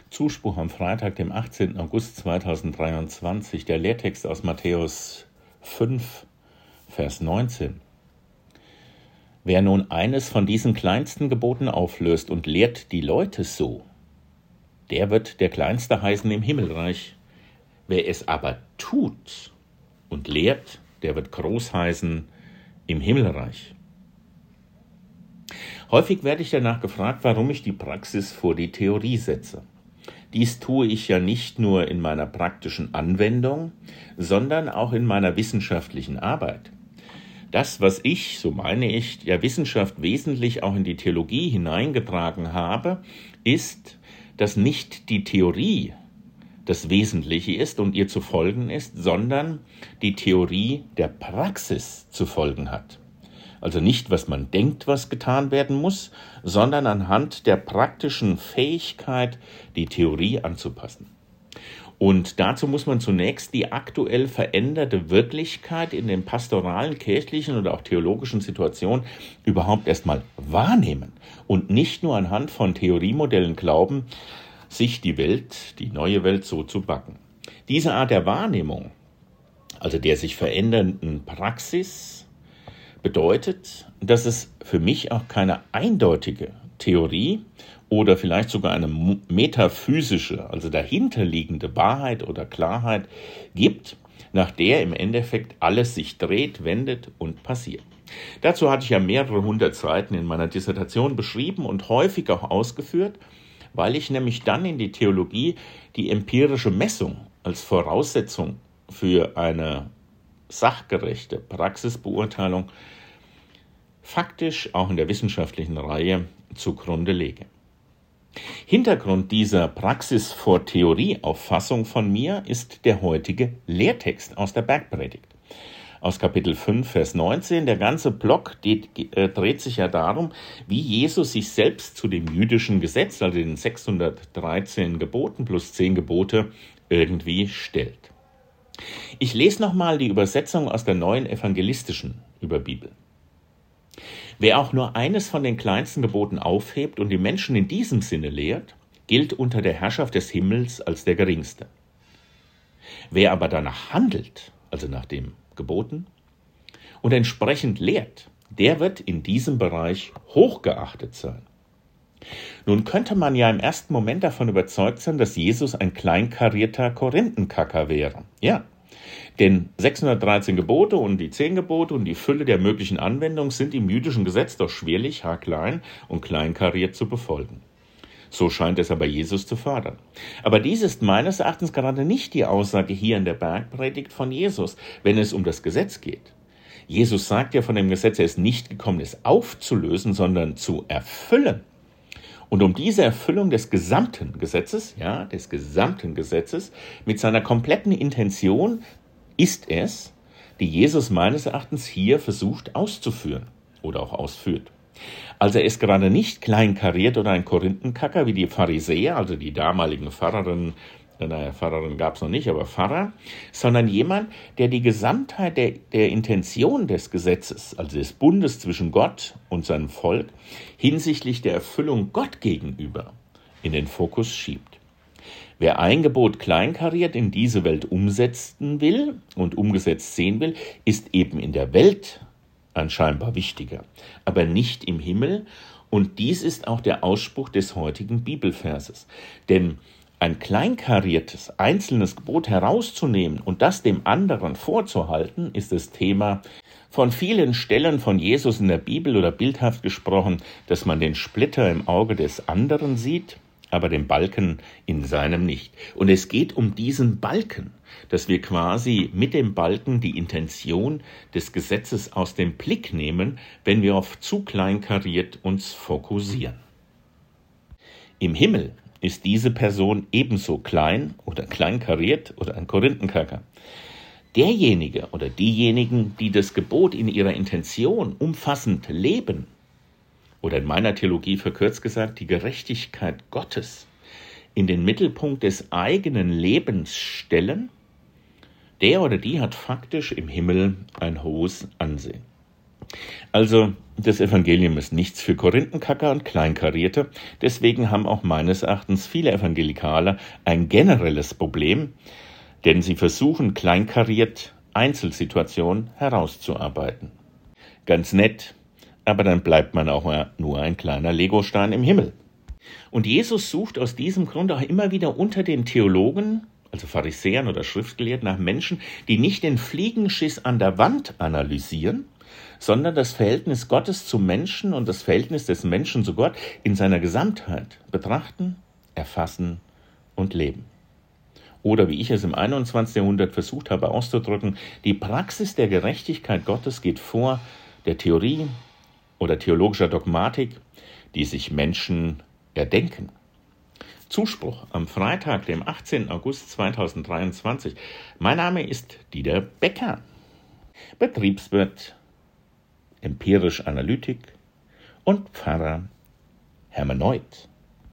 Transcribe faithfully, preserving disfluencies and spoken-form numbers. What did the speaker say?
Zuspruch am Freitag, dem achtzehnten August zweitausenddreiundzwanzig, der Lehrtext aus Matthäus fünf, Vers neunzehn. Wer nun eines von diesen kleinsten Geboten auflöst und lehrt die Leute so, der wird der Kleinste heißen im Himmelreich. Wer es aber tut und lehrt, der wird groß heißen im Himmelreich. Häufig werde ich danach gefragt, warum ich die Praxis vor die Theorie setze. Dies tue ich ja nicht nur in meiner praktischen Anwendung, sondern auch in meiner wissenschaftlichen Arbeit. Das, was ich, so meine ich, der Wissenschaft wesentlich auch in die Theologie hineingetragen habe, ist, dass nicht die Theorie das Wesentliche ist und ihr zu folgen ist, sondern die Theorie der Praxis zu folgen hat. Also nicht, was man denkt, was getan werden muss, sondern anhand der praktischen Fähigkeit, die Theorie anzupassen. Und dazu muss man zunächst die aktuell veränderte Wirklichkeit in den pastoralen, kirchlichen oder auch theologischen Situationen überhaupt erstmal wahrnehmen und nicht nur anhand von Theoriemodellen glauben, sich die Welt, die neue Welt so zu backen. Diese Art der Wahrnehmung, also der sich verändernden Praxis, bedeutet, dass es für mich auch keine eindeutige Theorie oder vielleicht sogar eine metaphysische, also dahinterliegende Wahrheit oder Klarheit gibt, nach der im Endeffekt alles sich dreht, wendet und passiert. Dazu hatte ich ja mehrere hundert Seiten in meiner Dissertation beschrieben und häufig auch ausgeführt, weil ich nämlich dann in die Theologie die empirische Messung als Voraussetzung für eine sachgerechte Praxisbeurteilung faktisch auch in der wissenschaftlichen Reihe zugrunde lege. Hintergrund dieser Praxis vor Theorie-Auffassung von mir ist der heutige Lehrtext aus der Bergpredigt. Aus Kapitel fünf, Vers neunzehn. Der ganze Block geht, äh, dreht sich ja darum, wie Jesus sich selbst zu dem jüdischen Gesetz, also den sechshundertdreizehn Geboten plus zehn Gebote, irgendwie stellt. Ich lese nochmal die Übersetzung aus der neuen evangelistischen Überbibel. Wer auch nur eines von den kleinsten Geboten aufhebt und die Menschen in diesem Sinne lehrt, gilt unter der Herrschaft des Himmels als der Geringste. Wer aber danach handelt, also nach dem Geboten, und entsprechend lehrt, der wird in diesem Bereich hochgeachtet sein. Nun könnte man ja im ersten Moment davon überzeugt sein, dass Jesus ein kleinkarierter Korinthenkacker wäre. Ja, denn sechshundertdreizehn Gebote und die zehn Gebote und die Fülle der möglichen Anwendungen sind im jüdischen Gesetz doch schwerlich haarklein und kleinkariert zu befolgen. So scheint es aber Jesus zu fordern. Aber dies ist meines Erachtens gerade nicht die Aussage hier in der Bergpredigt von Jesus, wenn es um das Gesetz geht. Jesus sagt ja von dem Gesetz, er ist nicht gekommen, es aufzulösen, sondern zu erfüllen. Und um diese Erfüllung des gesamten Gesetzes, ja, des gesamten Gesetzes, mit seiner kompletten Intention ist es, die Jesus meines Erachtens hier versucht auszuführen oder auch ausführt. Also er ist gerade nicht kleinkariert oder ein Korinthenkacker wie die Pharisäer, also die damaligen Pfarrerinnen, naja, Pfarrerin gab es noch nicht, aber Pfarrer, sondern jemand, der die Gesamtheit der, der Intention des Gesetzes, also des Bundes zwischen Gott und seinem Volk, hinsichtlich der Erfüllung Gott gegenüber in den Fokus schiebt. Wer ein Gebot kleinkariert in diese Welt umsetzen will und umgesetzt sehen will, ist eben in der Welt anscheinend wichtiger, aber nicht im Himmel. Und dies ist auch der Ausspruch des heutigen Bibelverses. Denn ein kleinkariertes, einzelnes Gebot herauszunehmen und das dem anderen vorzuhalten, ist das Thema von vielen Stellen von Jesus in der Bibel oder bildhaft gesprochen, dass man den Splitter im Auge des anderen sieht, aber den Balken in seinem nicht. Und es geht um diesen Balken, dass wir quasi mit dem Balken die Intention des Gesetzes aus dem Blick nehmen, wenn wir auf zu kleinkariert uns fokussieren. Im Himmel ist diese Person ebenso klein oder kleinkariert oder ein Korinthenkacker. Derjenige oder diejenigen, die das Gebot in ihrer Intention umfassend leben, oder in meiner Theologie verkürzt gesagt, die Gerechtigkeit Gottes in den Mittelpunkt des eigenen Lebens stellen, der oder die hat faktisch im Himmel ein hohes Ansehen. Also Das Evangelium ist nichts für Korinthenkacker und Kleinkarierte. Deswegen haben auch meines Erachtens viele Evangelikale ein generelles Problem, denn sie versuchen kleinkariert Einzelsituationen herauszuarbeiten. Ganz nett, aber dann bleibt man auch mal nur ein kleiner Legostein im Himmel. Und Jesus sucht aus diesem Grund auch immer wieder unter den Theologen, also Pharisäern oder Schriftgelehrten, nach Menschen, die nicht den Fliegenschiss an der Wand analysieren, sondern das Verhältnis Gottes zum Menschen und das Verhältnis des Menschen zu Gott in seiner Gesamtheit betrachten, erfassen und leben. Oder wie ich es im einundzwanzigsten Jahrhundert versucht habe auszudrücken, die Praxis der Gerechtigkeit Gottes geht vor der Theorie oder theologischer Dogmatik, die sich Menschen erdenken. Zuspruch am Freitag, dem achtzehnten August zweitausenddreiundzwanzig. Mein Name ist Dieter Becker, Betriebswirt, empirisch Analytik und Pfarrer Hermeneut.